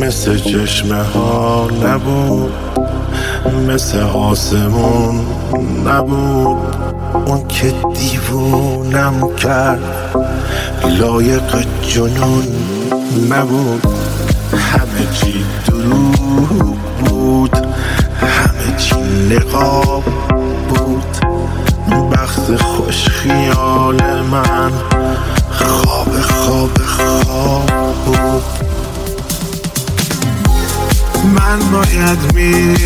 مثل چشمه ها نبود، مثل آسمون نبود، اون که دیوونم کرد لایق جنون نبود. همه چی دروغ بود، همه چی نقاب بود، بخت خوش خیال من خواب بود. من باید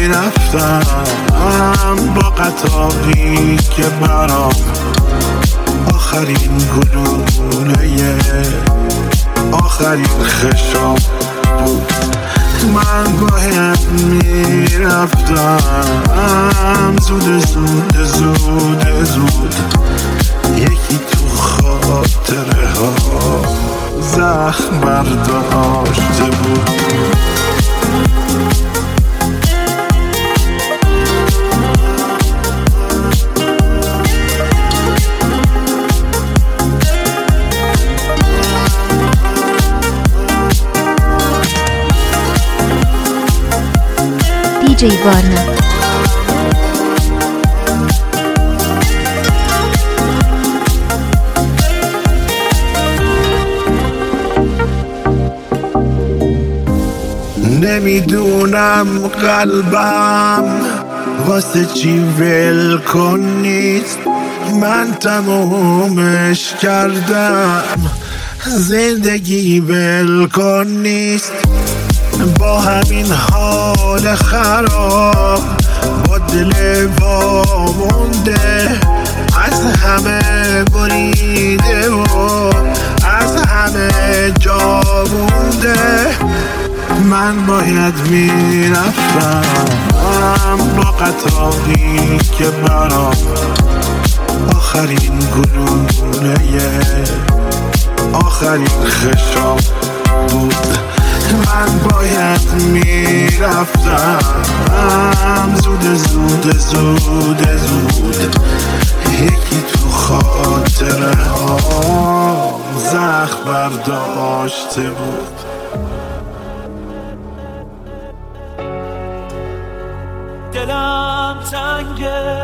میرفتم با قطاری که برام آخرین گلوله آخرین خشاب بود. من باید میرفتم زود یکی تو خاطره ها زخم برداشته بود. DJ Varna. نمیدونم قلبم واسه چی ول کن نیست، من تمومش کردم، زندگی ول کن نیست. با همین حال خراب، با دل وامونده، از همه بریده و از همه جا مونده. من باید میرفتم با قطاری که برام آخرین گلوله آخرین خشاب بود. من باید میرفتم زود یکی تو خاطره ها زخم برداشته بود. دلم تنگه،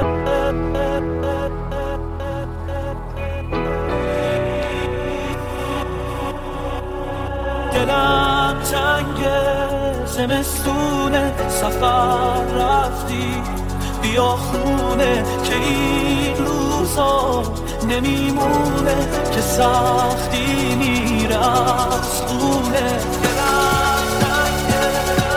دلم تنگه، زمستونه سفر رفتی بیا خونه که این روزا نمیمونه که سختی میره از خونه. دلم تنگه،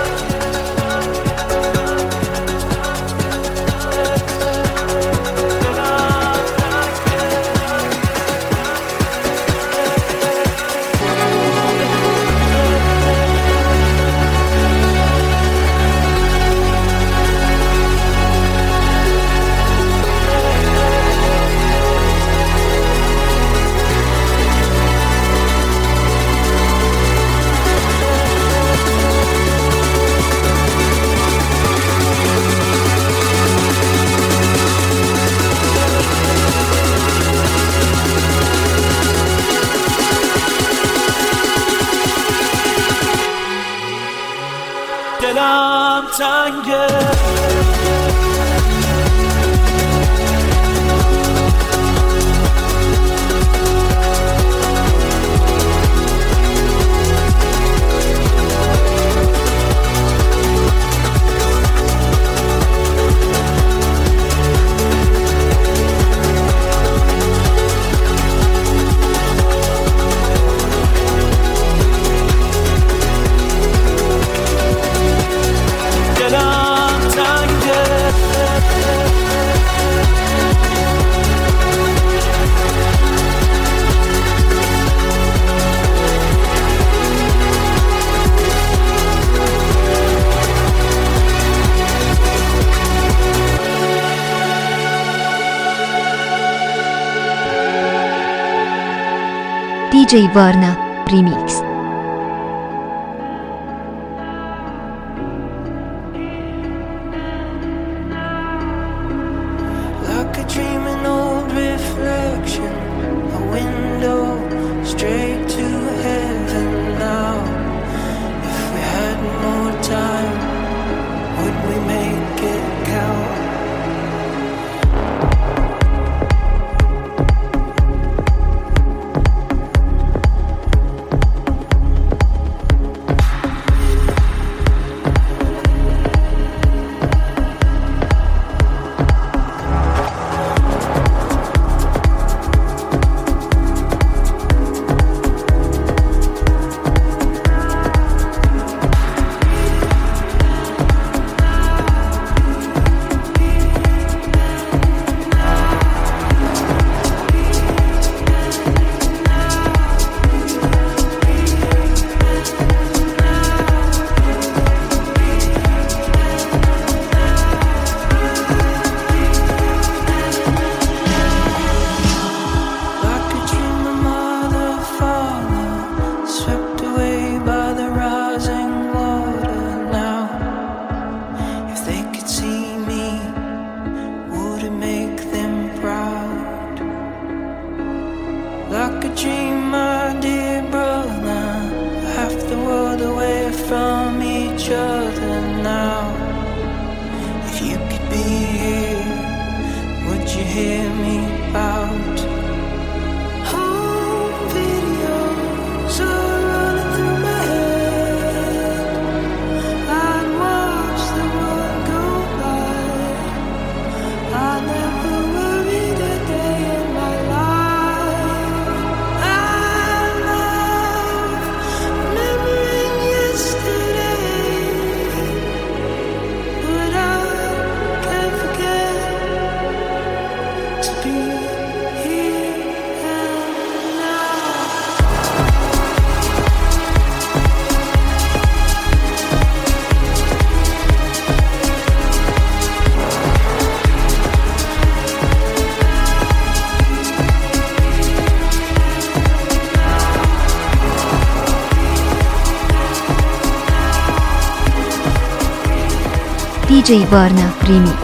دلم تنگه، DJ Varna Remix. Like a dreaming old reflection, a window straight to heaven now. If we had each other now. If you could be here, would you hear me out? Home videos are running through my head. I'd watch the world go by. I never worried a day in my life. I love remembering yesterday, but I can't forget to be here and now. DJ Varna Remix.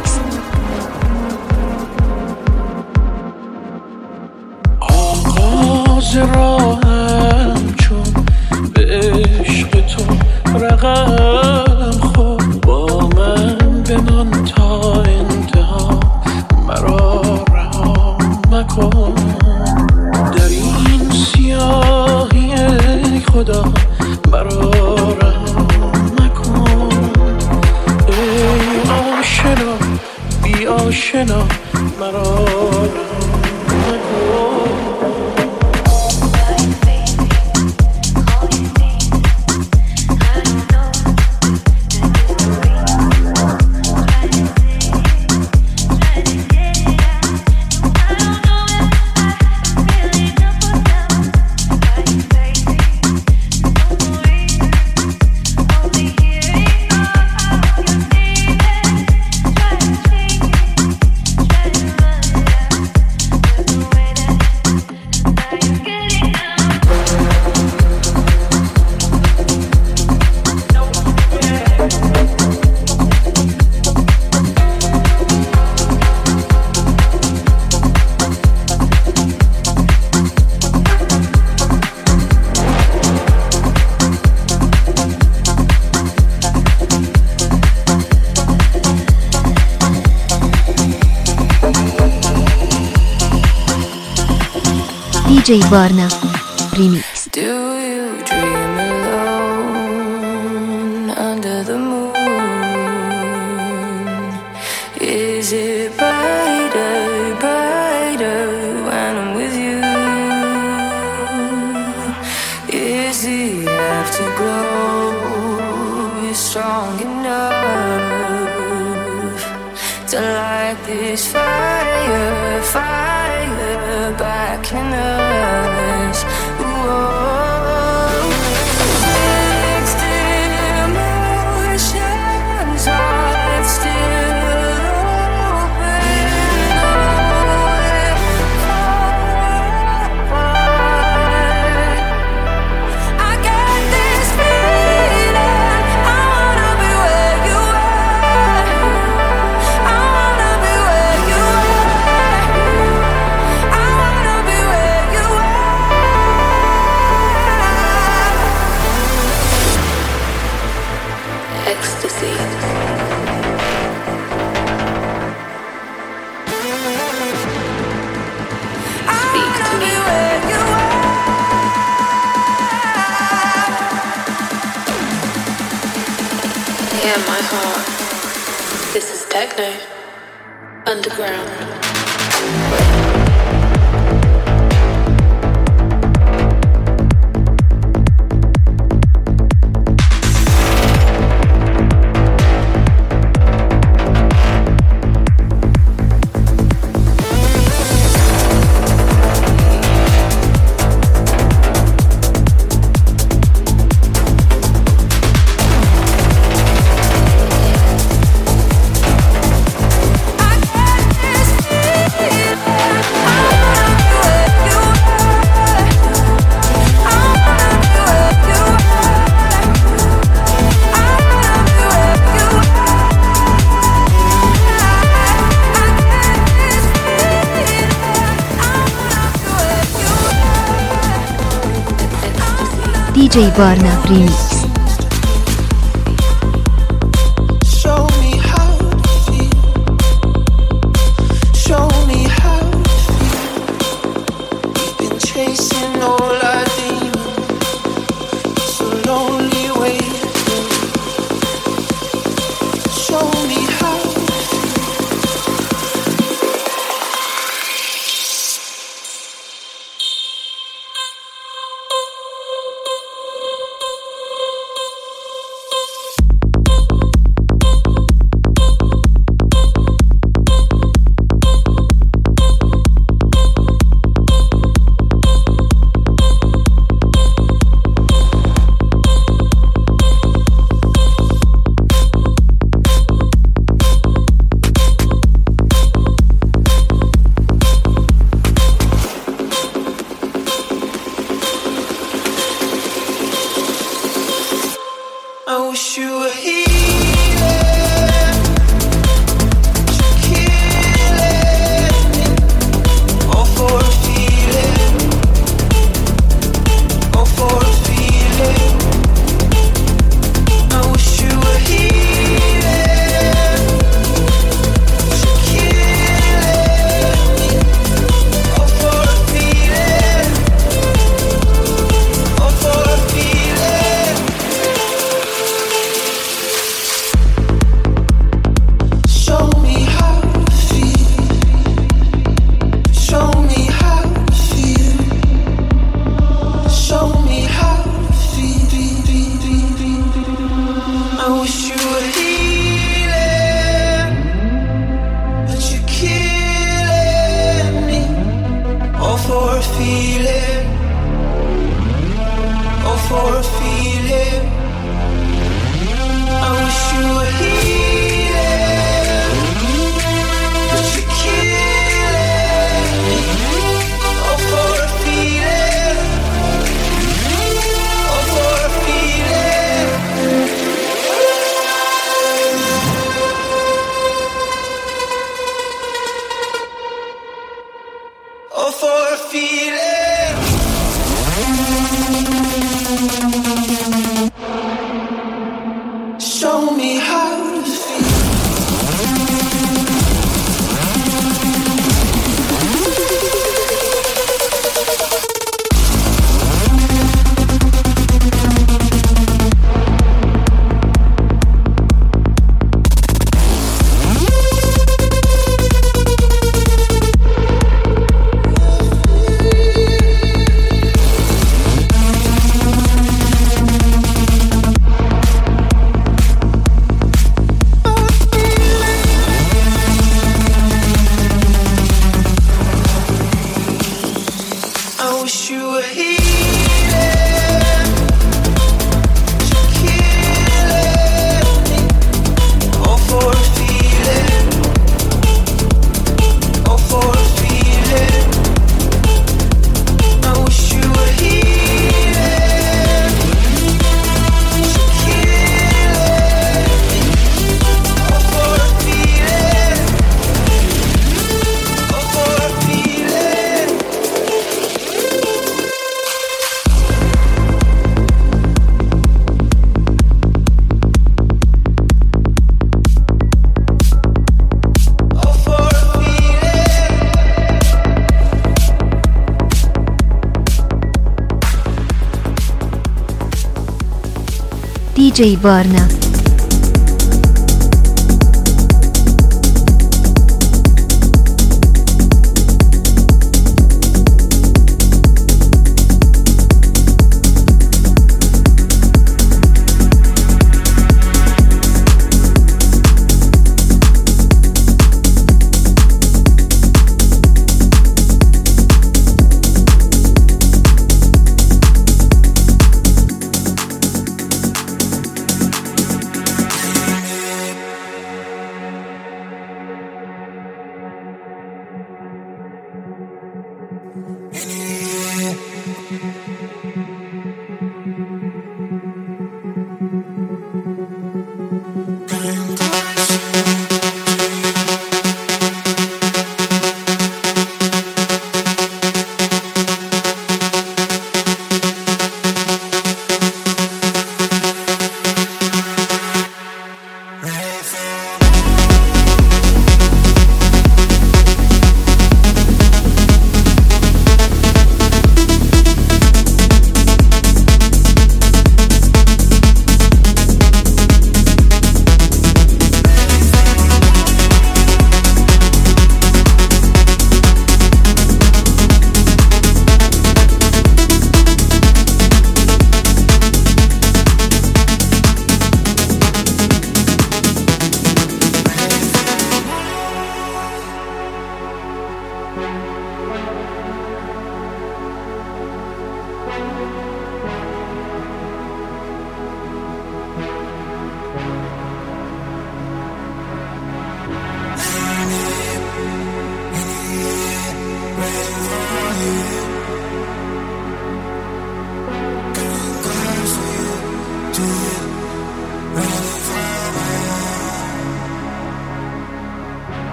آغاز راهم چون به عشق تو رقم خورد، با من بمان تا انتها، مرا رها مکن. در این سیاهی ای خدا مرا رها مکن. ای آشنا بی آشنا مرا رها مکن. DJ Varna Remix. Do you dream alone under the moon? Is it brighter, brighter when I'm with you? Is the afterglow strong enough to light this fire, fire back in us? Whoa. Mixed emotions, hearts still open. I get this feeling, I wanna be where you are. I wanna be where you are. I wanna be where you are. Ecstasy. Speak to me. Yeah, my heart. This is techno. Underground. DJ Varna Remix. I wish you were here to kill me, all for a feeling, all for a feeling. I wish you were here to kill me, all for a feeling, all for a feeling. Show me how to feel. Show me how to feel. Show me how to feel. I wish you were healing, but you're killing me. All for a feeling, all for a feeling. I wish you were healing, but you're killing me. All for a feeling, all for a feeling. All for a feeling. Show me how to feel. I wish you were healing to kill me, all for a feeling, all for a feeling. I wish you were healing to kill me, all for a feeling, all for a feeling. All for a feeling. DJ Barna.